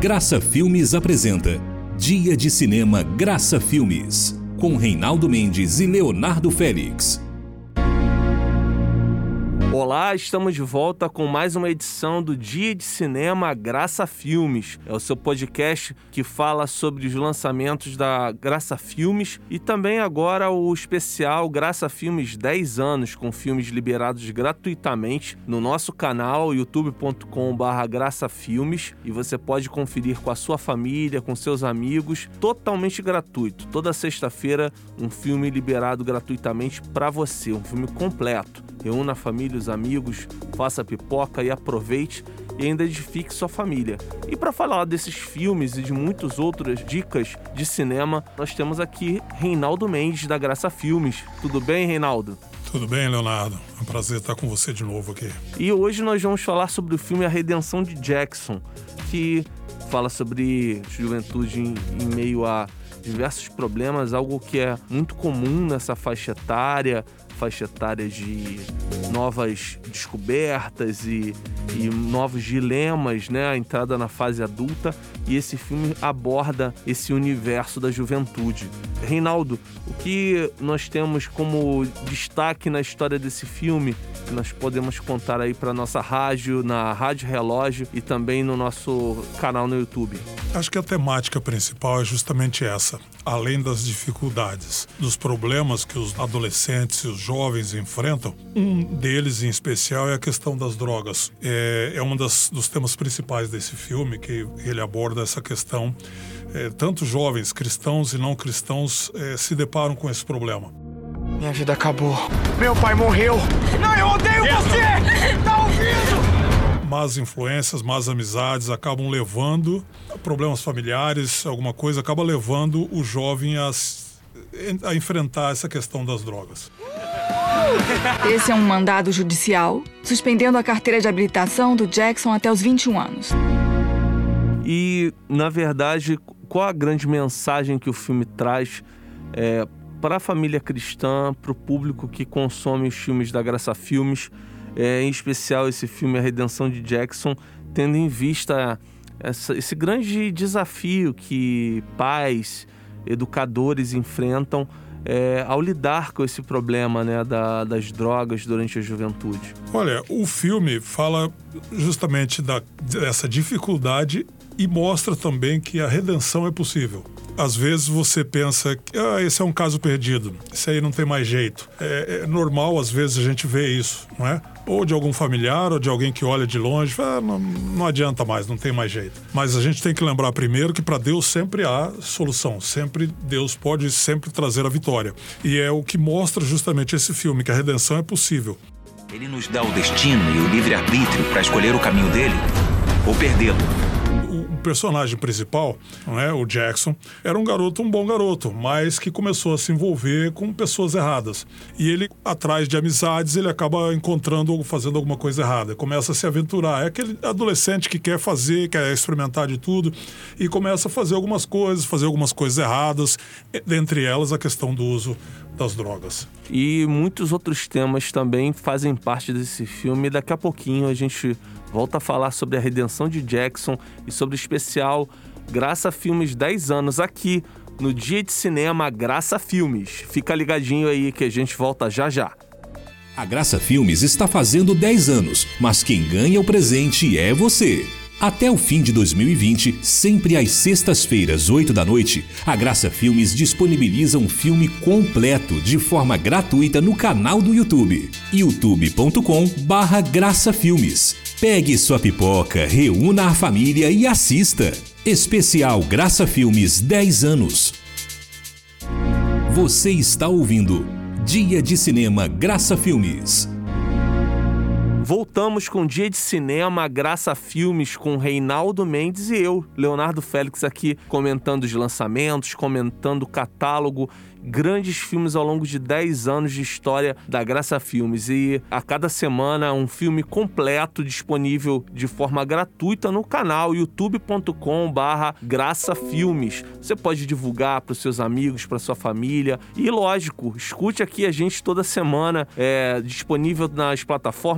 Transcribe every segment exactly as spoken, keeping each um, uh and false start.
Graça Filmes apresenta Dia de Cinema Graça Filmes, com Reinaldo Mendes e Leonardo Félix. Olá, estamos de volta com mais uma edição do Dia de Cinema Graça Filmes. É o seu podcast que fala sobre os lançamentos da Graça Filmes e também agora o especial Graça Filmes dez anos, com filmes liberados gratuitamente no nosso canal youtube ponto com barra graça filmes, e você pode conferir com a sua família, com seus amigos, totalmente gratuito. Toda sexta-feira um filme liberado gratuitamente para você, um filme completo. Reúna a família, os amigos, faça pipoca e aproveite e ainda edifique sua família. E para falar desses filmes e de muitas outras dicas de cinema, nós temos aqui Reinaldo Mendes, da Graça Filmes. Tudo bem, Reinaldo? Tudo bem, Leonardo. É um prazer estar com você de novo aqui. E hoje nós vamos falar sobre o filme A Redenção de Jackson, que fala sobre juventude em, em meio a diversos problemas, algo que é muito comum nessa faixa etária, faixa etária de novas descobertas e, e novos dilemas, né? A entrada na fase adulta, e esse filme aborda esse universo da juventude. Reinaldo, o que nós temos como destaque na história desse filme que nós podemos contar aí para nossa rádio, na Rádio Relógio e também no nosso canal no YouTube? Acho que a temática principal é justamente essa. Além das dificuldades, dos problemas que os adolescentes e os jovens enfrentam, um deles em especial é a questão das drogas. É, é um das, dos temas principais desse filme, que ele aborda essa questão. É, tanto jovens, cristãos e não cristãos, é, se deparam com esse problema. Minha vida acabou. Meu pai morreu. Não, eu odeio você! Tá ouvindo? Más influências, más amizades acabam levando problemas familiares, alguma coisa acaba levando o jovem a, a enfrentar essa questão das drogas. Esse é um mandado judicial suspendendo a carteira de habilitação do Jackson até os vinte e um anos. E, na verdade, qual a grande mensagem que o filme traz é, para a família cristã, para o público que consome os filmes da Graça Filmes? É, em especial esse filme A Redenção de Jackson, tendo em vista essa, esse grande desafio que pais, educadores enfrentam é, ao lidar com esse problema, né, da, das drogas durante a juventude. Olha, o filme fala justamente da, dessa dificuldade e mostra também que a redenção é possível. Às vezes você pensa que ah, esse é um caso perdido, esse aí não tem mais jeito. É, é normal, às vezes, a gente vê isso, não é? Ou de algum familiar, ou de alguém que olha de longe, fala, ah, não, não adianta mais, não tem mais jeito. Mas a gente tem que lembrar primeiro que para Deus sempre há solução, sempre Deus pode sempre trazer a vitória. E é o que mostra justamente esse filme, que a redenção é possível. Ele nos dá o destino e o livre-arbítrio para escolher o caminho dele ou perdê-lo. O personagem principal, não é, o Jackson, era um garoto, um bom garoto, mas que começou a se envolver com pessoas erradas. E ele, atrás de amizades, ele acaba encontrando ou fazendo alguma coisa errada. Começa a se aventurar. É aquele adolescente que quer fazer, quer experimentar de tudo e começa a fazer algumas coisas, fazer algumas coisas erradas, dentre elas a questão do uso das drogas. E muitos outros temas também fazem parte desse filme. Daqui a pouquinho a gente volta a falar sobre a Redenção de Jackson e sobre o especial Graça Filmes dez anos aqui no Dia de Cinema Graça Filmes. Fica ligadinho aí que a gente volta já já. A Graça Filmes está fazendo dez anos, mas quem ganha o presente é você. Até o fim de dois mil e vinte, sempre às sextas-feiras, oito da noite, a Graça Filmes disponibiliza um filme completo de forma gratuita no canal do YouTube, youtube ponto com barra graça filmes. Pegue sua pipoca, reúna a família e assista. Especial Graça Filmes dez anos. Você está ouvindo Dia de Cinema Graça Filmes. Voltamos com Dia de Cinema Graça Filmes com Reinaldo Mendes e eu, Leonardo Félix, aqui comentando os lançamentos, comentando o catálogo, grandes filmes ao longo de dez anos de história da Graça Filmes. E a cada semana um filme completo disponível de forma gratuita no canal youtube ponto com barra graça filmes. Você pode divulgar para os seus amigos, para sua família e, lógico, escute aqui a gente toda semana, é disponível nas plataformas digitais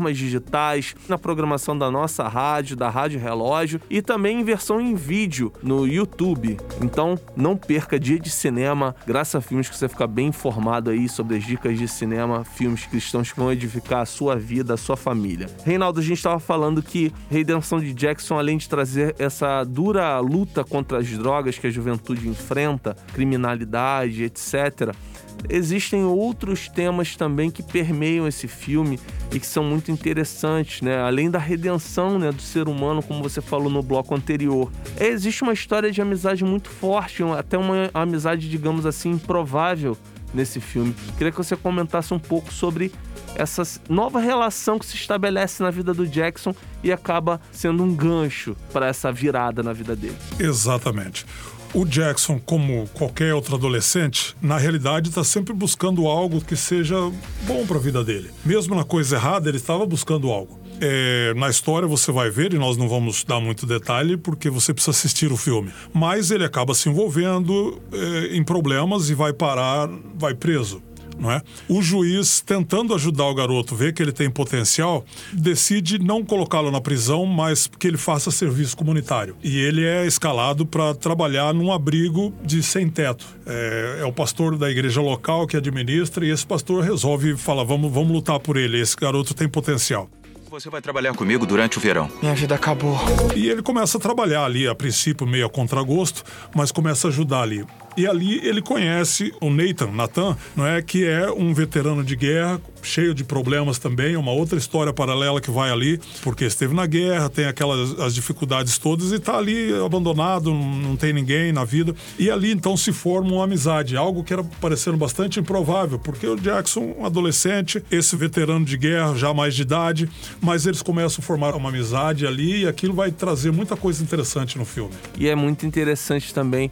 digitais, na programação da nossa rádio, da Rádio Relógio, e também em versão em vídeo no YouTube. Então, não perca Dia de Cinema, Graça Filmes, que você fica bem informado aí sobre as dicas de cinema, filmes cristãos que vão edificar a sua vida, a sua família. Reinaldo, a gente estava falando que Redenção de Jackson, além de trazer essa dura luta contra as drogas que a juventude enfrenta, criminalidade, etcétera, existem outros temas também que permeiam esse filme e que são muito interessantes, né? Além da redenção, né, do ser humano, como você falou no bloco anterior. É, existe uma história de amizade muito forte, até uma amizade, digamos assim, improvável nesse filme. Queria que você comentasse um pouco sobre essa nova relação que se estabelece na vida do Jackson e acaba sendo um gancho para essa virada na vida dele. Exatamente. O Jackson, como qualquer outro adolescente, na realidade está sempre buscando algo que seja bom para a vida dele. Mesmo na coisa errada, ele estava buscando algo. É, na história você vai ver, e nós não vamos dar muito detalhe porque você precisa assistir o filme, mas ele acaba se envolvendo é, em problemas e vai parar, vai preso. Não é? O juiz, tentando ajudar o garoto, ver que ele tem potencial, decide não colocá-lo na prisão, mas que ele faça serviço comunitário. E ele é escalado para trabalhar num abrigo de sem-teto. É, é o pastor da igreja local que administra, e esse pastor resolve falar, vamos, vamos lutar por ele, esse garoto tem potencial. Você vai trabalhar comigo durante o verão. Minha vida acabou. E ele começa a trabalhar ali, a princípio meio a contragosto, mas começa a ajudar ali. E ali ele conhece o Nathan, Nathan, não é, que é um veterano de guerra, cheio de problemas também, uma outra história paralela que vai ali, porque esteve na guerra, tem aquelas as dificuldades todas e está ali abandonado, não tem ninguém na vida. E ali então se forma uma amizade, algo que era parecendo bastante improvável, porque o Jackson, um adolescente, esse veterano de guerra, já mais de idade, mas eles começam a formar uma amizade ali e aquilo vai trazer muita coisa interessante no filme. E é muito interessante também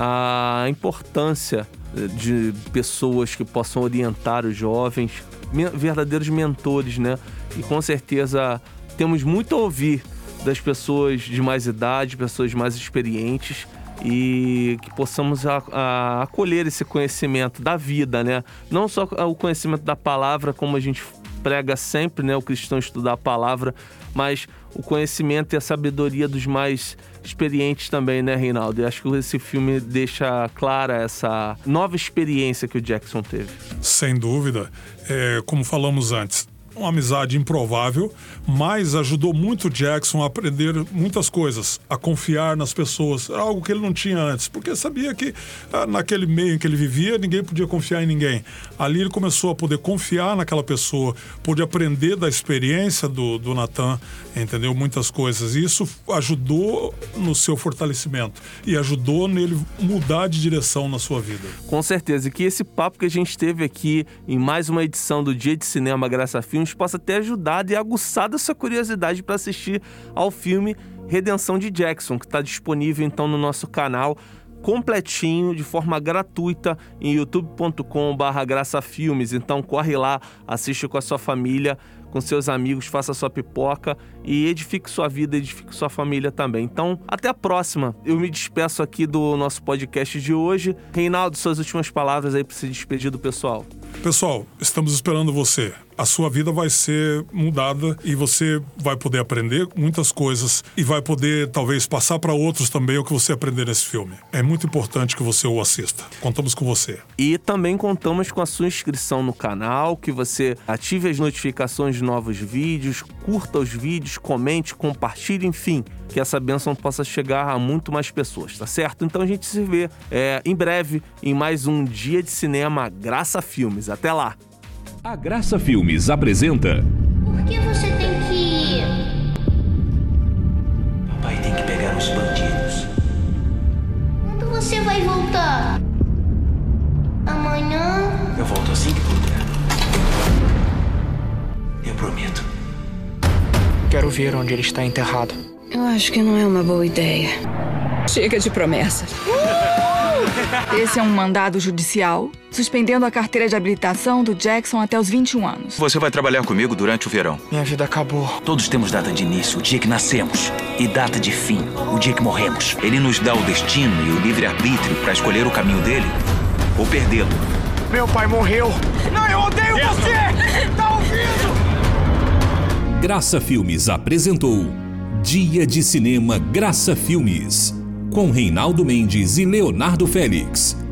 a importância de pessoas que possam orientar os jovens, verdadeiros mentores, né? E com certeza temos muito a ouvir das pessoas de mais idade, pessoas mais experientes, e que possamos a, a, acolher esse conhecimento da vida, né? Não só o conhecimento da palavra, como a gente prega sempre, né? O cristão estudar a palavra, mas o conhecimento e a sabedoria dos mais experientes também, né, Reinaldo? E acho que esse filme deixa clara essa nova experiência que o Jackson teve. Sem dúvida. É, como falamos antes, uma amizade improvável, mas ajudou muito o Jackson a aprender muitas coisas, a confiar nas pessoas, algo que ele não tinha antes, porque sabia que ah, naquele meio em que ele vivia, ninguém podia confiar em ninguém. Ali ele começou a poder confiar naquela pessoa, pôde aprender da experiência do, do Nathan, entendeu? Muitas coisas. E isso ajudou no seu fortalecimento e ajudou nele mudar de direção na sua vida. Com certeza. E que esse papo que a gente teve aqui em mais uma edição do Dia de Cinema Graça Filmes possa ter ajudado e aguçado essa curiosidade para assistir ao filme Redenção de Jackson, que está disponível então no nosso canal completinho, de forma gratuita, em youtube ponto com barra graça filmes. Então corre lá, assiste com a sua família, com seus amigos, faça sua pipoca e edifique sua vida, edifique sua família também. Então, até a próxima. Eu me despeço aqui do nosso podcast de hoje. Reinaldo, suas últimas palavras aí para se despedir do pessoal. Pessoal, estamos esperando você. A sua vida vai ser mudada e você vai poder aprender muitas coisas e vai poder, talvez, passar para outros também o que você aprender nesse filme. É muito importante que você o assista. Contamos com você. E também contamos com a sua inscrição no canal, que você ative as notificações de novos vídeos, curta os vídeos, comente, compartilhe, enfim, que essa bênção possa chegar a muito mais pessoas, tá certo? Então a gente se vê é, em breve em mais um Dia de Cinema Graça Filmes. Até lá! A Graça Filmes apresenta... Por que você tem que ir? Papai tem que pegar os bandidos. Quando você vai voltar? Amanhã? Eu volto assim que puder. Eu prometo. Quero ver onde ele está enterrado. Eu acho que não é uma boa ideia. Chega de promessas. Esse é um mandado judicial suspendendo a carteira de habilitação do Jackson até os vinte e um anos. Você vai trabalhar comigo durante o verão. Minha vida acabou. Todos temos data de início, o dia que nascemos, e data de fim, o dia que morremos. Ele nos dá o destino e o livre-arbítrio para escolher o caminho dele ou perdê-lo. Meu pai morreu. Não, eu odeio você! Tá ouvindo? Graça Filmes apresentou Dia de Cinema Graça Filmes, com Reinaldo Mendes e Leonardo Félix.